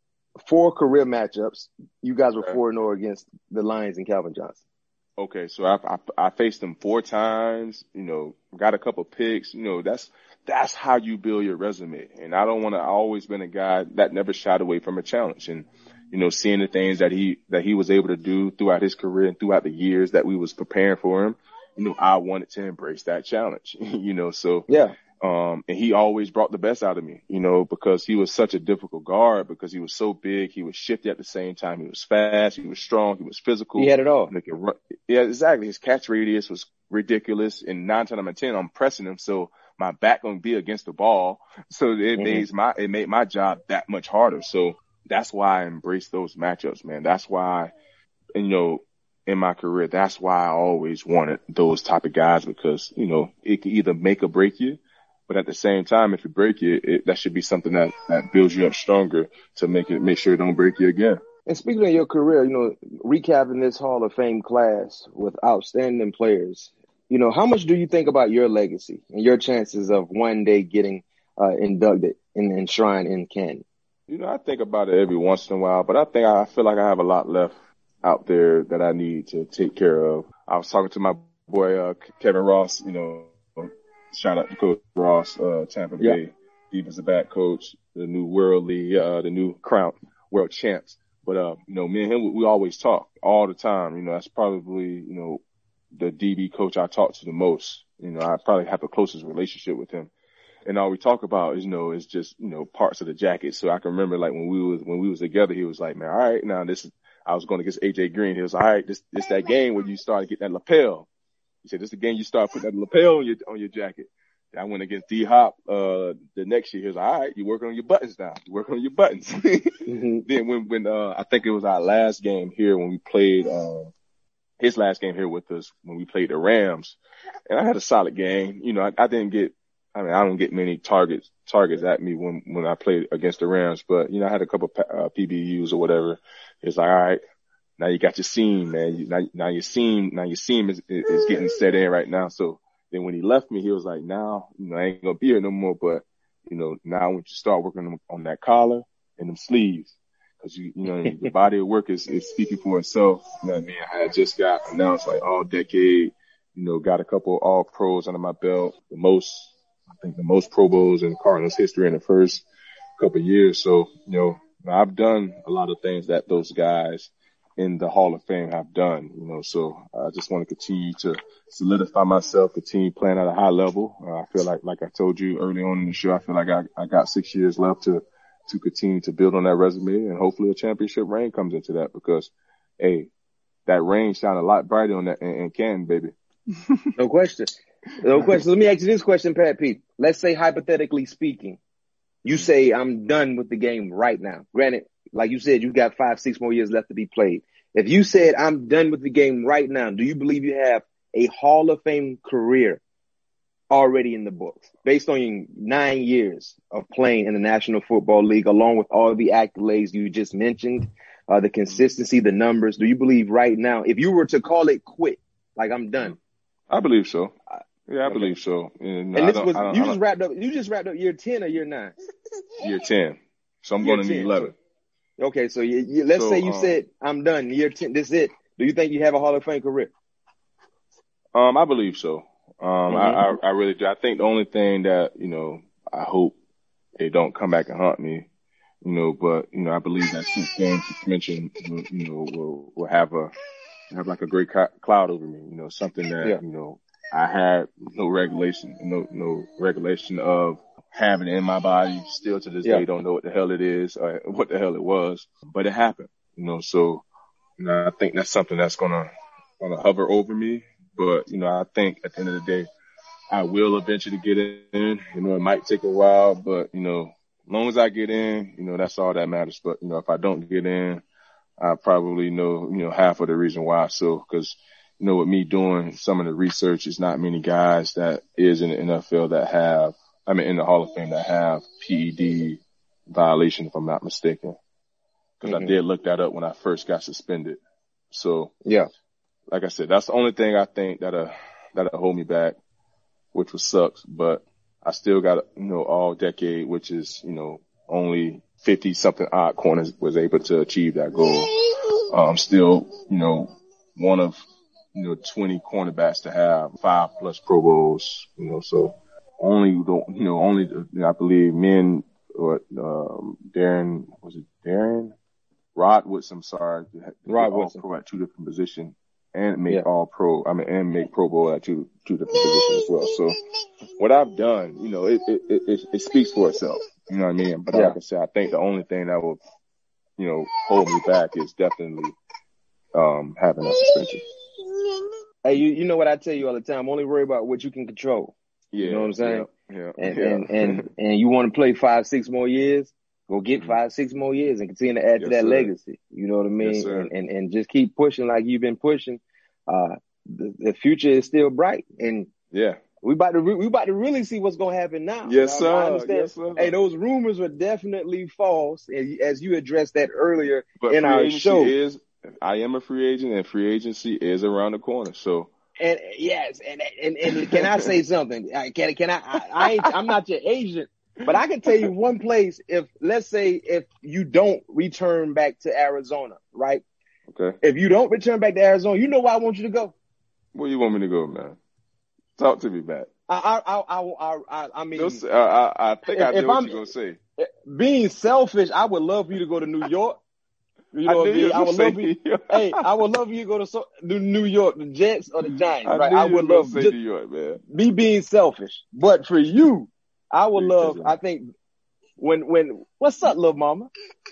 four career matchups. You guys were Okay. four and zero against the Lions and Calvin Johnson. Okay, so I, I I faced him four times. You know, got a couple picks. You know, that's that's how you build your resume. And I don't want to. I always been a guy that never shied away from a challenge. And you know, seeing the things that he that he was able to do throughout his career and throughout the years that we was preparing for him, you know, I wanted to embrace that challenge. you know, so Yeah. Um, and he always brought the best out of me, you know, because he was such a difficult guard, because he was so big, he was shifty at the same time. He was fast, he was strong, he was physical. He had it all. He could run. Yeah, exactly. His catch radius was ridiculous. And nine times out of ten, I'm pressing him, so my back gonna be against the ball. So it Mhm. made my it made my job that much harder. So that's why I embrace those matchups, man. That's why, and you know, in my career, that's why I always wanted those type of guys, because you know it can either make or break you. But at the same time, if you break it, it, that should be something that, that builds you up stronger to make it, make sure it don't break you again. And speaking of your career, you know, recapping this Hall of Fame class with outstanding players, you know, how much do you think about your legacy and your chances of one day getting uh, inducted and enshrined in Canton? You know, I think about it every once in a while, but I think I feel like I have a lot left out there that I need to take care of. I was talking to my boy, uh, Kevin Ross, you know, shout out to Coach Ross, uh, Tampa Yeah. Bay defensive back coach, the new worldly, uh, the new crown world champs. But, uh, you know, me and him, we, we always talk all the time. You know, that's probably, you know, the D B coach I talk to the most. You know, I probably have the closest relationship with him. And all we talk about is, you know, is just, you know, parts of the jacket. So I can remember, like, when we was, when we was together, he was like, man, all right, now this is, I was going against A J Green. He was like, all right, this, this that game where you start to get that lapel. He said, this is the game you start putting that lapel on your, on your jacket. I went against D Hop, uh, the next year. He was like, all right, you working on your buttons now. You working on your buttons. Mm-hmm. Then when, when, uh, I think it was our last game here when we played, uh, his last game here with us when we played the Rams, and I had a solid game. You know, I, I didn't get, I mean, I don't get many targets targets at me when when I played against the Rams, but you know, I had a couple uh, P B Us or whatever. It's like, all right, now you got your seam, man. You, now, now your seam, now your seam is is getting set in right now. So then when he left me, he was like, now, you know, I ain't gonna be here no more, but you know, now I want you to start working on, on that collar and them sleeves. Cause you, you know, the body of work is, is speaking for itself. You know what I mean? I had just got announced like all decade, you know, got a couple all pros under my belt, the most, I think the most Pro Bowls in Cardinals history in the first couple of years. So, you know, I've done a lot of things that those guys in the Hall of Fame have done, you know, so I just want to continue to solidify myself, continue playing at a high level. Uh, I feel like, like I told you early on in the show, I feel like I, I got six years left to, to continue to build on that resume, and hopefully a championship ring comes into that because, hey, that ring shine a lot brighter on that in, in Canton, baby. No question. No question. Let me ask you this question, Pat Pete. Let's say hypothetically speaking, you say I'm done with the game right now. Granted, like you said, you got five, six more years left to be played. If you said I'm done with the game right now, do you believe you have a Hall of Fame career already in the books based on your nine years of playing in the National Football League, along with all the accolades you just mentioned, uh, the consistency, the numbers? Do you believe right now, if you were to call it quit, like I'm done? I believe so. Yeah, I okay. believe so. And, and this was, you just wrapped up, you just wrapped up year ten or year nine? Year ten. So I'm year going to need eleven. Okay. So you, you, let's so, say you um, said I'm done year ten. This is it. Do you think you have a Hall of Fame career? Um, I believe so. Um, mm-hmm. I, I, I really do. I think the only thing that, you know, I hope they don't come back and haunt me, you know, but, you know, I believe that six games you mentioned, you know, will, will have a, have like a great cloud over me, you know, something that, yeah. you know, I had no regulation, no, no regulation of having it in my body. Still to this yeah. day, don't know what the hell it is or what the hell it was, but it happened, you know, so, you know, I think that's something that's gonna, gonna hover over me. But, you know, I think at the end of the day, I will eventually get in. You know, it might take a while, but, you know, as long as I get in, you know, that's all that matters. But, you know, if I don't get in, I probably know, you know, half of the reason why. So, cause, you know, with me doing some of the research, it's not many guys that is in the N F L that have, I mean, in the Hall of Fame that have P E D violation, if I'm not mistaken. Cause mm-hmm. I did look that up when I first got suspended. So, yeah. Like I said, that's the only thing I think that'll, that'll hold me back, which was sucks. But I still got, you know, all decade, which is, you know, only fifty something odd corners was able to achieve that goal. I'm um, still, you know, one of, you know, twenty cornerbacks to have five plus Pro Bowls, you know, so only, you know, only, I believe men or, um, Darren, was it Darren? Rod Woodson, sorry. Rod Woodson. Pro at two different positions. And make yeah. all pro, I mean, and make Pro Bowl at two, two different positions as well. So what I've done, you know, it, it, it, it speaks for itself. You know what I mean? But yeah. like I said, I think the only thing that will, you know, hold me back is definitely, um, having that suspension. Hey, you, you know what I tell you all the time? Only worry about what you can control. Yeah. You know what I'm saying? Yeah. yeah and, yeah. and, and, and you want to play five, six more years? Go get five, six more years and continue to add yes, to that sir. legacy. You know what I mean? Yes, sir. And, and, and just keep pushing like you've been pushing. Uh, the, the future is still bright, and yeah, we about to re- we about to really see what's gonna happen now. Yes, sir. I understand. Yes, sir. Hey, those rumors were definitely false, as you addressed that earlier but in our show. Is, I am a free agent, and free agency is around the corner. So, and yes, and and, and can I say something? Can can I? I, I ain't, I'm not your agent, but I can tell you one place. If let's say if you don't return back to Arizona, right? Okay. If you don't return back to Arizona, you know where I want you to go. Where you want me to go, man? Talk to me, Matt. I, I, I, I, I mean, I, I, I think if, I know if what I'm, you're gonna say. Being selfish, I would love for you to go to New York. You know I what I mean? I would love you. you. Hey, I would love for you to go to so, New York, the Jets or the Giants. I right? knew I you would were love say just New York, man. Be being selfish, but for you, I would Big love. cousin. I think when when what's up, little mama?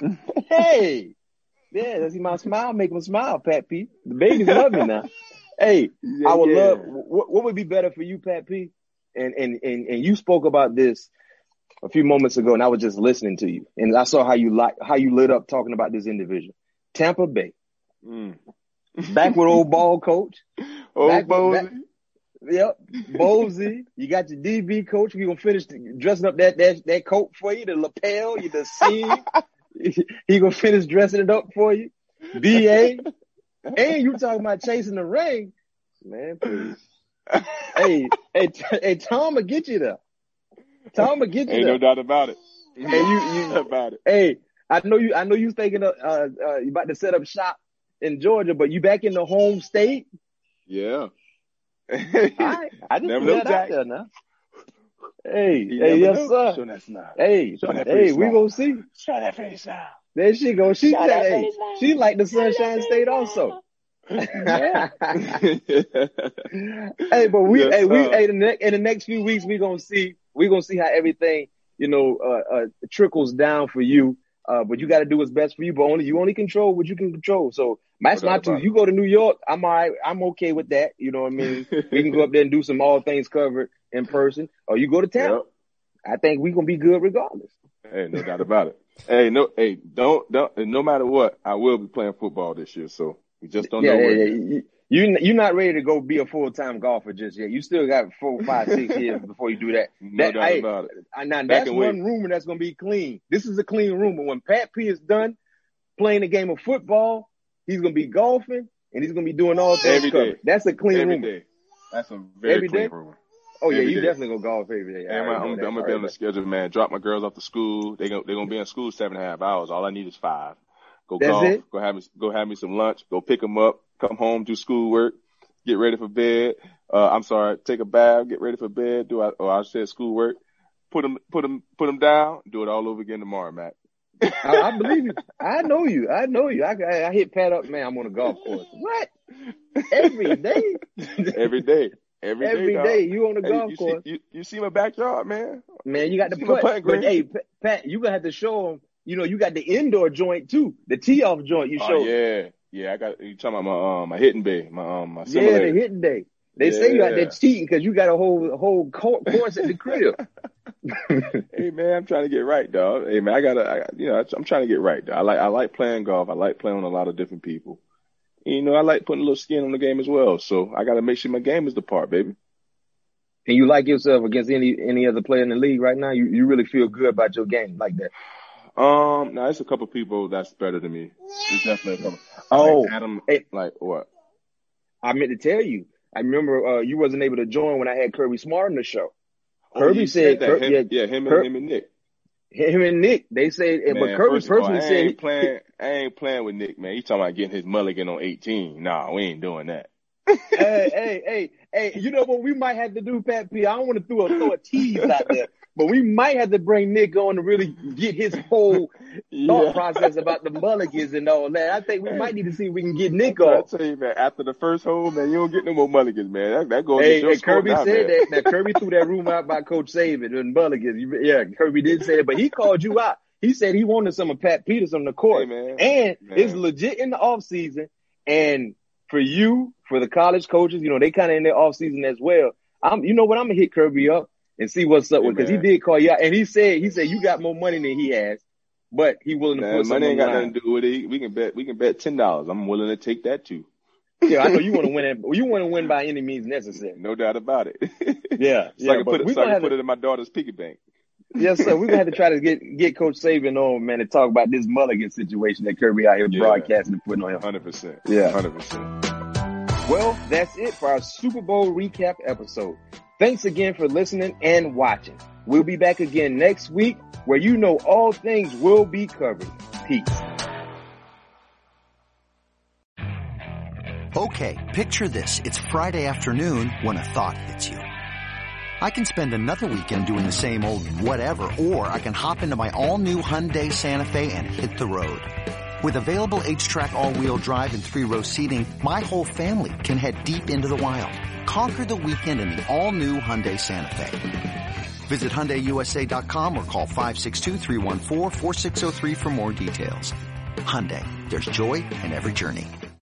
Hey. Yeah, see my smile, make them smile, Pat P. The babies love me now. Hey, yeah, I would yeah. love, what, what would be better for you, Pat P? And, and, and, and you spoke about this a few moments ago, and I was just listening to you. And I saw how you like, how you lit up talking about this individual. Tampa Bay. Mm. Back with old ball coach. Old Back with- Bosey. back- Yep, Bosey. You got your D B coach. We gonna finish dressing up that that that coat for you, the lapel, you the seam. He gonna finish dressing it up for you. B A. And you talking about chasing the ring, man? Please. hey, hey, t- hey, Tom will get you there. Tom will get you Ain't there. no doubt about it. Hey, you, you about it. Hey, I know you. I know you thinking of uh, uh, you about to set up shop in Georgia, but you back in the home state. Yeah. All right, I just Never put know, that Jack. out there now. Hey, You hey, never yes, know. sir. Show that smile. Hey, Show that hey, face we now. gonna see. Show that face now. There she go. She Show said, that hey, face now. she like the Sunshine State also. Yeah. Hey, but we, Yes, hey, we, sir. hey, the ne- in the next few weeks, we gonna see, we gonna see how everything, you know, uh, uh, trickles down for you. Uh, but you got to do what's best for you. But only you only control what you can control. So that's No doubt not too. about You go to New York, I'm all right. I'm okay with that. You know what I mean? We can go up there and do some all things covered in person, or you go to town. Yep. I think we gonna be good regardless. Hey, no doubt about it. Hey, no, hey, don't, don't, no matter what, I will be playing football this year. So we just don't Yeah, know yeah, where. yeah. You, you you're not ready to go be a full time golfer just yet. You still got four, five, six years before you do that. No That- doubt hey, about it. I, now Back that's and one wait. rumor that's gonna be clean. This is a clean rumor. When Pat P is done playing a game of football, he's gonna be golfing and he's gonna be doing all things Every day. covered. That's a clean Every rumor. day. That's a very Every clean day? rumor. Oh yeah, Every you day. definitely gonna golf every day. I And I'm, already I'm, know I'm that. gonna be on the schedule, man. Drop my girls off to school. They gonna they gonna be in school seven and a half hours. All I need is five. Go That's golf. it? Go have me go have me some lunch. Go pick them up. Come home, do schoolwork. Get ready for bed. Uh, I'm sorry. Take a bath. Get ready for bed. Do I? Or I said schoolwork. Put them put them put them down. Do it all over again tomorrow, Matt. I, I believe you. I know you. I know you. I, I, I hit Pat up, man. I'm on a golf course. What? Every day? Every day. Every day. Every dog. day you on the Hey, golf you course. See, you, you see my backyard, man? Man, you got the See my putt. putting But green? hey, Pat, Pat, you gonna have to show them. You know, you got the indoor joint too, the tee off joint. You Oh show. yeah, yeah. I got you talking about my um my hitting bay, my um my yeah, simulator. the hitting day. They say you out there Yeah. cheating because you got a whole a whole co- course at the crib. Hey man, I'm trying to get right, dog. Hey man, I gotta, I, you know, I'm trying to get right. Dog. I like I like playing golf. I like playing with a lot of different people. And, you know, I like putting a little skin on the game as well. So I got to make sure my game is the part, baby. And you like yourself against any any other player in the league right now? You you really feel good about your game like that? Um, now there's a couple people that's better than me. There's definitely a couple. Oh, like Adam, hey. like what? I meant to tell you. I remember uh, you wasn't able to join when I had Kirby Smart on the show. Oh, Kirby you said, that. Kir- him, yeah, yeah, him Kir- and him and Nick. him and Nick, they said, Man, but Kirby first of all, personally I said, ain't he- playing. I ain't playing with Nick, man. He talking about getting his mulligan on eighteen. Nah, we ain't doing that. hey, hey, hey, hey, you know what we might have to do, Pat P? I don't want to throw a, throw a tease out there, but we might have to bring Nick on to really get his whole thought Yeah. process about the mulligans and all that. I think we might need to see if we can get Nick I on. tell you, man, after the first hole, man, you don't get no more mulligans, man. That, that goes Hey, against your hey, score Kirby now, said man. that. Now, Kirby threw that room out by Coach Saban and mulligans. You- Yeah, Kirby did say it, but he called you out. He said he wanted some of Pat Peterson on the court. Hey, man. And Man. it's legit in the off season. And for you, for the college coaches, you know, they kind of in their off season as well. I'm, you know what? I'm gonna hit Kirby up and see what's up Hey, with, because he man. did call you out. And he said, he said you got more money than he has, but he willing to Man, put money something ain't on got the line. nothing to do with it. We can bet. We can bet ten dollars. I'm willing to take that too. Yeah, I know you want to win it. You want to win by any means necessary. No doubt about it. Yeah, so yeah, I can but put it. we So I gonna can have put to- it in my daughter's piggy bank. Yes, sir. We're gonna have to try to get get Coach Saban on, man, and talk about this mulligan situation that Kirby out here Yeah. broadcasting and putting on him. Hundred percent. Yeah. Hundred percent. Well, that's it for our Super Bowl recap episode. Thanks again for listening and watching. We'll be back again next week, where you know all things will be covered. Peace. Okay, picture this. It's Friday afternoon when a thought hits you. I can spend another weekend doing the same old whatever, or I can hop into my all-new Hyundai Santa Fe and hit the road. With available H-Track all-wheel drive and three-row seating, my whole family can head deep into the wild. Conquer the weekend in the all-new Hyundai Santa Fe. Visit Hyundai U S A dot com or call five six two, three one four, four six zero three for more details. Hyundai, there's joy in every journey.